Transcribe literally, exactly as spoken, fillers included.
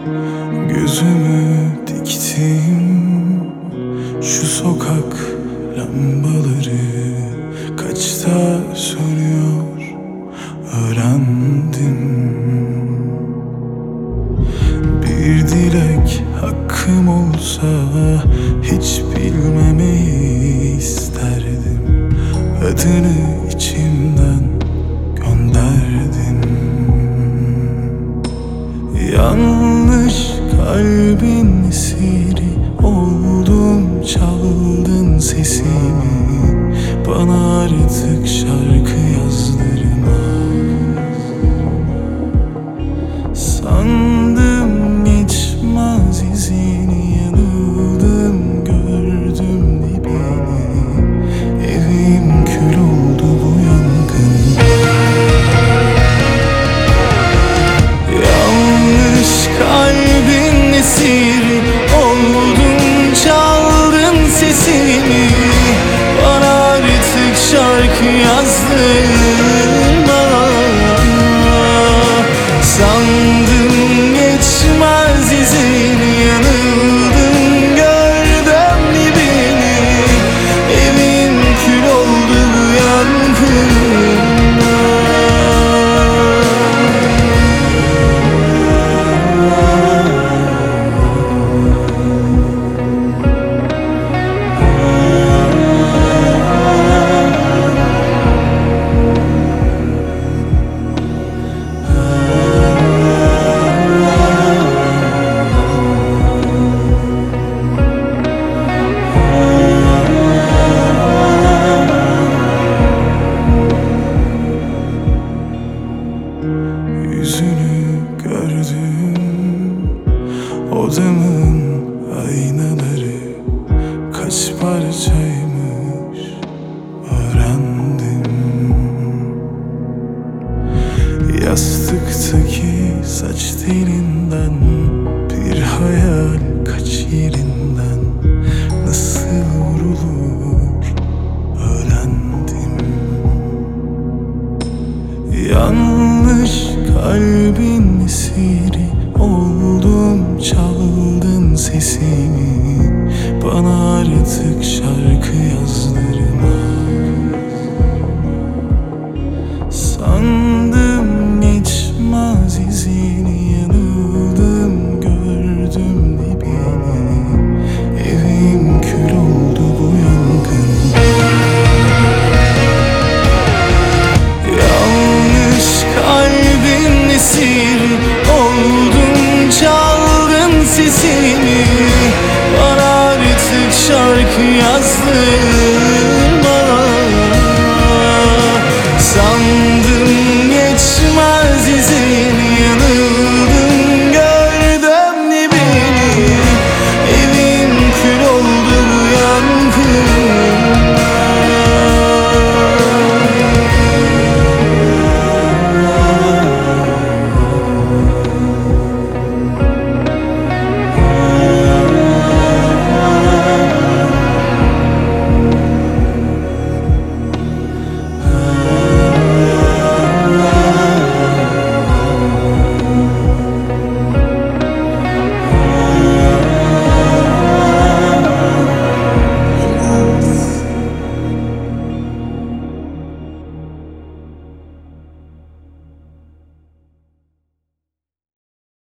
Gözümü diktim şu sokak lambaları kaçta sönüyor öğrendim. Bir dilek hakkım olsa hiç bilmemeyi isterdim. Adını içimden gönderdim. Yanlış kalbin esiri oldum, çaldın sesimi. Bana artık şarkı yazdırma. Sandım geçmez izini, yanıldım gördüm dibini. Evim kül oldu bu yangın. Yanlış kalbin esiri oldum, çaldın sesimi. Bana artık şarkı yazdırma. Sandım geçmez izini, yanıldım gördüm dibini. Evim kül oldu bu yangınla. Yüzünü gördüm, odamın aynaları kaç parçaymış öğrendim. Yastıktaki saç telinden bir hayal kaç yerinden nasıl vurulur öğrendim. Yanlış kalbin esiri oldum, çaldın sesimi. Bana artık şarkı yazdırma.